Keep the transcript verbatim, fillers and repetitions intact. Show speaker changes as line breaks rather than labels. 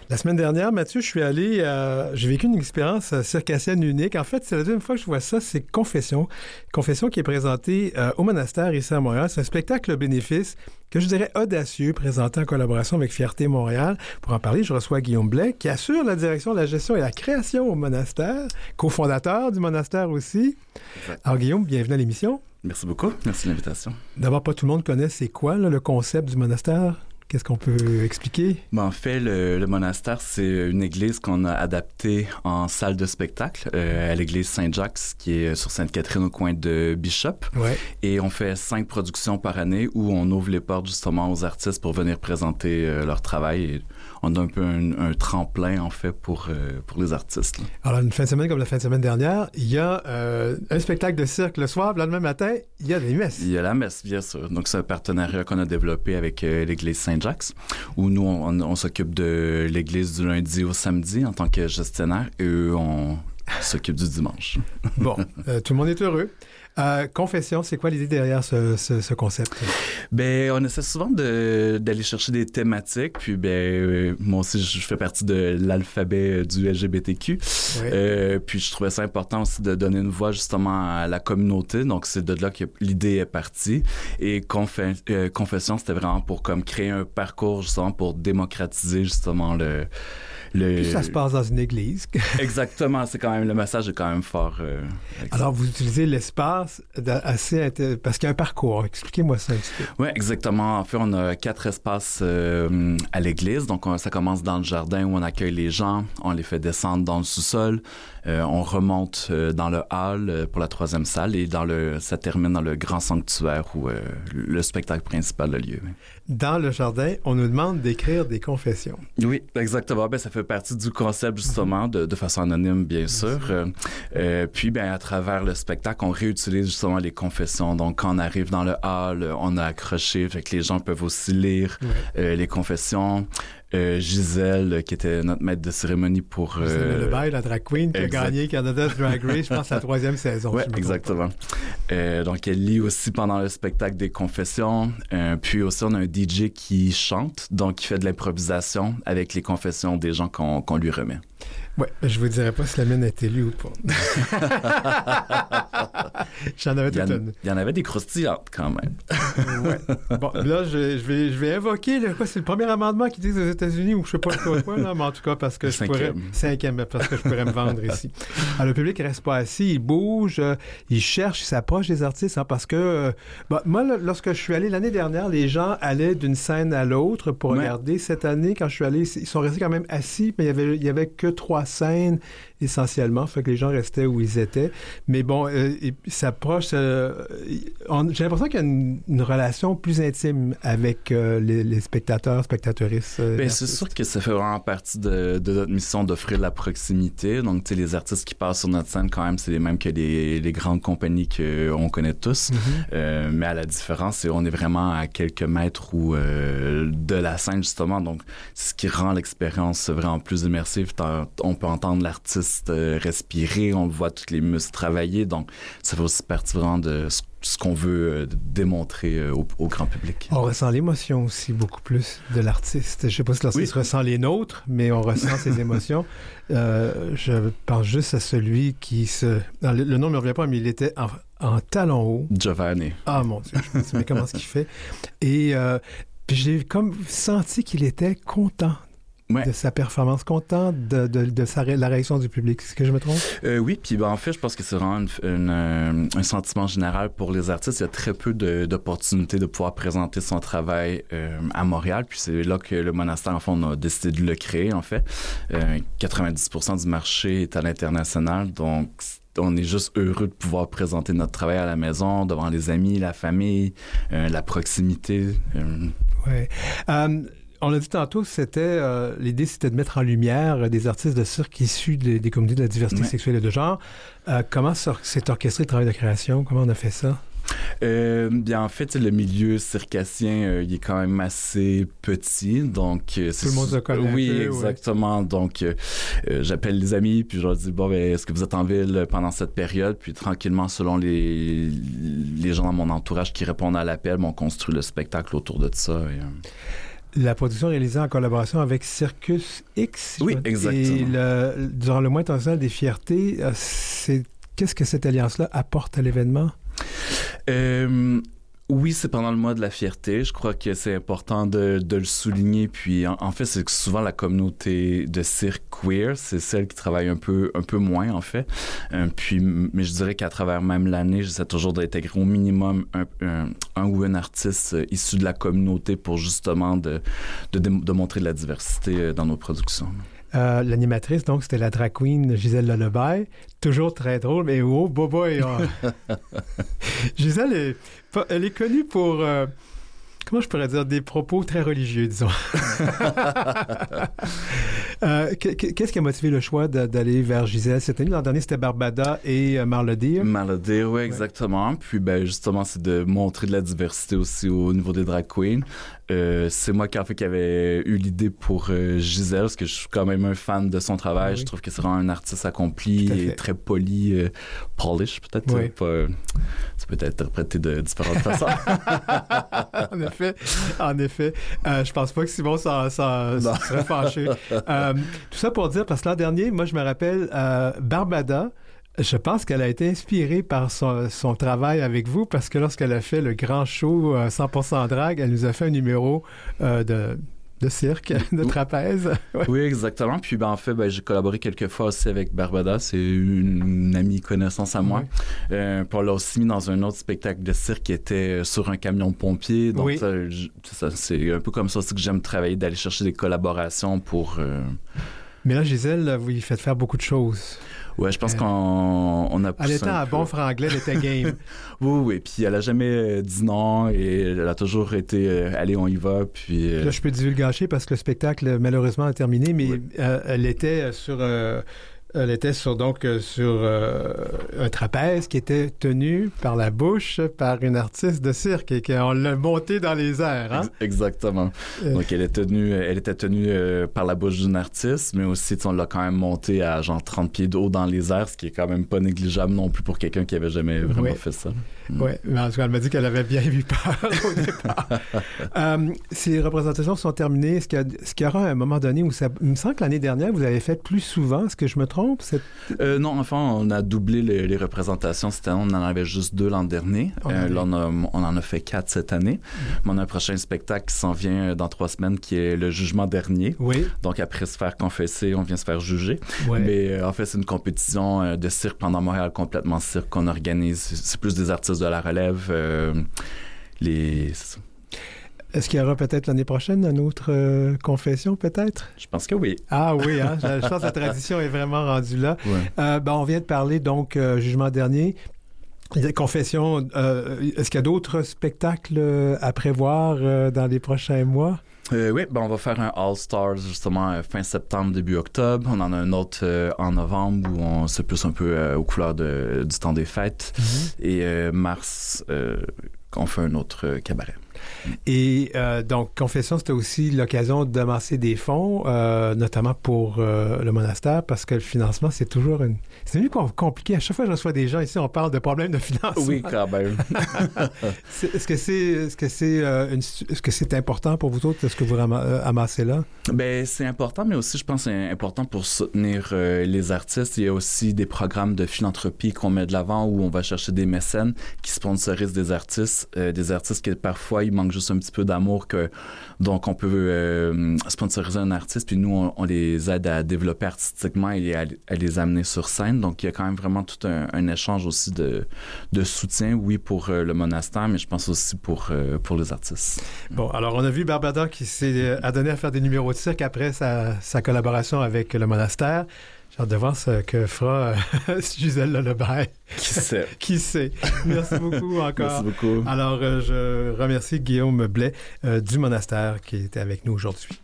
La semaine dernière, Mathieu, je suis allé, euh, j'ai vécu une expérience euh, circassienne unique. En fait, c'est la deuxième fois que je vois ça, c'est Confession. Confession qui est présentée euh, au monastère ici à Montréal. C'est un spectacle bénéfice que je dirais audacieux, présenté en collaboration avec Fierté Montréal. Pour en parler, je reçois Guillaume Blais, qui assure la direction de la gestion et la création au monastère, cofondateur du monastère aussi. Exact. Alors Guillaume, bienvenue à l'émission.
Merci beaucoup. Merci de l'invitation.
D'abord, pas tout le monde connaît c'est quoi là, le concept du monastère? Qu'est-ce qu'on peut expliquer?
Ben, en fait, le, le monastère, c'est une église qu'on a adaptée en salle de spectacle euh, à l'église Saint-Jacques, qui est sur Sainte-Catherine au coin de Bishop.
Ouais.
Et on fait cinq productions par année où on ouvre les portes justement aux artistes pour venir présenter euh, leur travail. Et on a un peu un, un tremplin, en fait, pour, euh, pour les artistes. Là.
Alors, une fin de semaine comme la fin de semaine dernière, il y a euh, un spectacle de cirque le soir, puis le lendemain matin, il y a des messes.
Il y a la messe, bien sûr. Donc, c'est un partenariat qu'on a développé avec euh, l'église Saint-Jacques, où nous, on, on s'occupe de l'église du lundi au samedi en tant que gestionnaire, et eux, on s'occupe du dimanche.
Bon, euh, tout le monde est heureux. Euh, confession, c'est quoi l'idée derrière ce, ce, ce concept?
Ben, on essaie souvent de, d'aller chercher des thématiques, puis ben, euh, moi aussi, je fais partie de l'alphabet du L G B T Q. Oui. Euh, puis je trouvais ça important aussi de donner une voix justement à la communauté, donc c'est de là que l'idée est partie. Et confe- euh, confession, c'était vraiment pour comme créer un parcours justement pour démocratiser justement le... Le...
Puis ça se passe dans une église.
Exactement, c'est quand même, le message est quand même fort. Euh,
Alors, vous utilisez l'espace assez... Inté... parce qu'il y a un parcours. Expliquez-moi ça un petit peu.
Oui, exactement. En fait, on a quatre espaces euh, à l'église. Donc, on, ça commence dans le jardin où on accueille les gens. On les fait descendre dans le sous-sol. Euh, on remonte euh, dans le hall euh, pour la troisième salle et dans le, ça termine dans le grand sanctuaire où euh, le spectacle principal a lieu.
Dans le jardin, on nous demande d'écrire des confessions.
Oui, exactement. Ben, ça fait partie du concept, justement, de, de façon anonyme, bien, bien sûr. sûr. Euh, euh, puis, ben, à travers le spectacle, on réutilise justement les confessions. Donc, quand on arrive dans le hall, on a accroché, fait que les gens peuvent aussi lire ouais. euh, les confessions. Euh, Gisèle, qui était notre maître de cérémonie pour...
Gisèle euh... Lebaille, la drag queen, qui exact. a gagné Canada's Drag Race, je pense, la troisième saison.
Oui, exactement. Euh, donc, elle lit aussi pendant le spectacle des confessions. Euh, puis aussi, on a un D J qui chante, donc qui fait de l'improvisation avec les confessions des gens qu'on, qu'on lui remet.
Oui, je vous dirais pas si la mienne est élue ou pas. J'en avais toute une.
Il y en avait des croustillantes, quand même.
Oui. Bon, là, je, je, vais, je vais invoquer, là, quoi, c'est le premier amendement qui dit aux États-Unis, ou je sais pas quoi, là, mais en tout cas, parce que je
cinquième.
pourrais... Cinquième, parce que je pourrais me vendre ici. Alors, le public reste pas assis, il bouge, euh, il cherche, il s'approche des artistes, hein, parce que, euh, bon, moi, là, lorsque je suis allé l'année dernière, les gens allaient d'une scène à l'autre pour ouais. regarder. Cette année, quand je suis allé, ils sont restés quand même assis, mais il y avait, il y avait que trois scènes essentiellement, fait que les gens restaient où ils étaient. Mais bon, euh, ils s'approchent. Euh, on, j'ai l'impression qu'il y a une, une relation plus intime avec euh, les, les spectateurs, spectatrices. Euh,
Bien, c'est sûr que ça fait vraiment partie de, de notre mission d'offrir de la proximité. Donc, tu sais, les artistes qui passent sur notre scène, quand même, c'est les mêmes que les, les grandes compagnies qu'on connaît tous. Mm-hmm. Euh, mais à la différence, c'est on est vraiment à quelques mètres ou euh, de la scène, justement. Donc, c'est ce qui rend l'expérience vraiment plus immersive. On peut entendre l'artiste euh, respirer, on voit tous les muscles travailler, donc ça fait aussi partie vraiment de ce, ce qu'on veut euh, démontrer euh, au, au grand public.
On ressent l'émotion aussi beaucoup plus de l'artiste. Je sais pas si l'artiste oui. ressent les nôtres, mais on ressent ses émotions. Euh, je pense juste à celui qui se... Alors, le, le nom ne me revient pas, mais il était en, en talons hauts.
Giovanni.
Ah mon Dieu, je me dis, mais comment est-ce qu'il fait? Et euh, puis j'ai comme senti qu'il était content. Ouais. De sa performance, content de, de, de sa, la réaction du public. Est-ce que je me trompe?
Euh, oui, puis ben, en fait, je pense que c'est vraiment une, une, un, un sentiment général pour les artistes. Il y a très peu de, d'opportunités de pouvoir présenter son travail euh, à Montréal, puis c'est là que le monastère, en fait, on a décidé de le créer, en fait. Euh, quatre-vingt-dix pour cent du marché est à l'international, donc on est juste heureux de pouvoir présenter notre travail à la maison, devant les amis, la famille, euh, la proximité. Euh.
Oui. Um... On l'a dit tantôt, c'était euh, l'idée, c'était de mettre en lumière des artistes de cirque issus des, des communautés de la diversité ouais. sexuelle et de genre. Euh, comment s'est orchestré le travail de création? Comment on a fait ça?
Euh, bien, en fait, le milieu circassien, euh, il est quand même assez petit, donc... Euh,
Tout le monde se connaît.
Oui,
un peu,
exactement. Ouais. Donc, euh, euh, j'appelle les amis, puis je leur dis, bon, ben, est-ce que vous êtes en ville pendant cette période? Puis tranquillement, selon les, les gens dans mon entourage qui répondent à l'appel, on construit le spectacle autour de ça. Et, euh...
la production réalisée en collaboration avec Circus X.
Oui, exactement.
Et le, durant le mois international des fiertés, c'est, qu'est-ce que cette alliance-là apporte à l'événement?
Euh, oui, c'est pendant le mois de la fierté. Je crois que c'est important de, de le souligner. Puis, en, en fait, c'est que souvent la communauté de cirque queer, c'est celle qui travaille un peu, un peu moins, en fait. Euh, puis, mais je dirais qu'à travers même l'année, j'essaie toujours d'intégrer au minimum un, un, un ou une artiste issu de la communauté pour justement de, de, de montrer de la diversité dans nos productions.
Euh, l'animatrice, donc, c'était la drag queen Gisèle Lullaby. Toujours très drôle, mais oh, boboy! Oh. Gisèle, est, elle est connue pour, euh, comment je pourrais dire, des propos très religieux, disons. euh, qu'est-ce qui a motivé le choix de, d'aller vers Gisèle cette année? L'an dernier, c'était Barbada et euh, Marledeer.
Marledeer, oui, exactement. Ouais. Puis, ben, justement, c'est de montrer de la diversité aussi au niveau des drag queens. Euh, c'est moi qui, en fait, qui avait eu l'idée pour euh, Gisèle, parce que je suis quand même un fan de son travail. Oui. Je trouve que c'est vraiment un artiste accompli et très poli, euh, polish peut-être. Oui. Pas, euh, ça peut être interprété de différentes façons.
En effet, en effet. Euh, je pense pas que Simon s'en, s'en, s'en serait fâché. Euh, tout ça pour dire, parce que l'an dernier, moi, je me rappelle, euh, Barbada, je pense qu'elle a été inspirée par son, son travail avec vous, parce que lorsqu'elle a fait le grand show euh, cent pour cent drag, elle nous a fait un numéro euh, de... de cirque, de trapèze.
Ouais. Oui, exactement. Puis, ben, en fait, ben, j'ai collaboré quelques fois aussi avec Barbada. C'est une, une amie connaissance à moi. Oui. Euh, puis on l'a aussi mis dans un autre spectacle de cirque qui était sur un camion de pompiers. Donc, oui. ça, ça, c'est un peu comme ça aussi que j'aime travailler, d'aller chercher des collaborations pour... Euh...
Mais là, Gisèle, vous lui faites faire beaucoup de choses.
Ouais, je pense euh, qu'on on a poussé.
Elle était en bon franglais, elle était game.
Oui, oui. Puis elle a jamais dit non et elle a toujours été euh, allez, on y va. Puis, euh...
Là, je peux divulgacher parce que le spectacle, malheureusement, a terminé, mais oui. euh, elle était sur. Euh, Elle était sur, donc sur euh, un trapèze qui était tenu par la bouche par une artiste de cirque et qu'on l'a monté dans les airs. Hein?
Exactement. Euh... Donc, elle, est tenue, elle était tenue euh, par la bouche d'une artiste, mais aussi, on l'a quand même monté à genre trente pieds d'eau dans les airs, ce qui est quand même pas négligeable non plus pour quelqu'un qui avait jamais vraiment
oui.
fait ça.
Oui, mais en tout cas, elle m'a dit qu'elle avait bien eu peur au départ. euh, ces représentations sont terminées. Est-ce qu'il y, a, est-ce qu'il y aura un moment donné où ça... Il me semble que l'année dernière, vous avez fait plus souvent. Est-ce que je me trompe? Cette...
Euh, non, enfin, on a doublé les, les représentations cette année. On en avait juste deux l'an dernier. Oh, euh, là, on, a, on en a fait quatre cette année. Mm. Mais on a un prochain spectacle qui s'en vient dans trois semaines, qui est le jugement dernier.
Oui.
Donc, après se faire confesser, on vient se faire juger.
Ouais.
Mais euh, en fait, c'est une compétition euh, de cirque pendant Montréal complètement cirque qu'on organise. C'est plus des artistes de la relève. Euh, les...
Est-ce qu'il y aura peut-être l'année prochaine une autre euh, confession, peut-être?
Je pense que oui.
Ah oui, hein? je, je pense que la tradition est vraiment rendue là.
Ouais.
Euh, ben, on vient de parler, donc, euh, jugement dernier. Confession, euh, est-ce qu'il y a d'autres spectacles à prévoir euh, dans les prochains mois?
Euh, oui, ben on va faire un All-Stars justement euh, fin septembre, début octobre. On en a un autre euh, en novembre où on c'est plus un peu euh, aux couleurs de, du temps des fêtes. Mm-hmm. Et euh, mars, euh, on fait un autre euh, cabaret.
Et euh, donc, Confession, c'était aussi l'occasion d'amasser des fonds, euh, notamment pour euh, le monastère, parce que le financement, c'est toujours une... C'est devenu compliqué. À chaque fois que je reçois des gens ici, on parle de problèmes de financement.
Oui, quand même.
c'est, est-ce que c'est, est-ce que c'est, euh, une, est-ce que c'est important pour vous autres, ce que vous ram- euh, amassez là?
Ben c'est important, mais aussi, je pense, c'est important pour soutenir euh, les artistes. Il y a aussi des programmes de philanthropie qu'on met de l'avant où on va chercher des mécènes qui sponsorisent des artistes, euh, des artistes qui, parfois, il manque juste un petit peu d'amour que donc on peut euh, sponsoriser un artiste puis nous on, on les aide à développer artistiquement et à, à les amener sur scène. Donc il y a quand même vraiment tout un, un échange aussi de, de soutien, oui, pour euh, le monastère, mais je pense aussi pour, euh, pour les artistes.
Bon, alors on a vu Barbada qui s'est adonné à faire des numéros de cirque après sa, sa collaboration avec le monastère. J'ai hâte de voir ce que fera euh, Gisèle Lullaby.
Qui sait?
Qui sait? Merci beaucoup encore.
Merci beaucoup.
Alors, euh, je remercie Guillaume Blais euh, du monastère qui était avec nous aujourd'hui.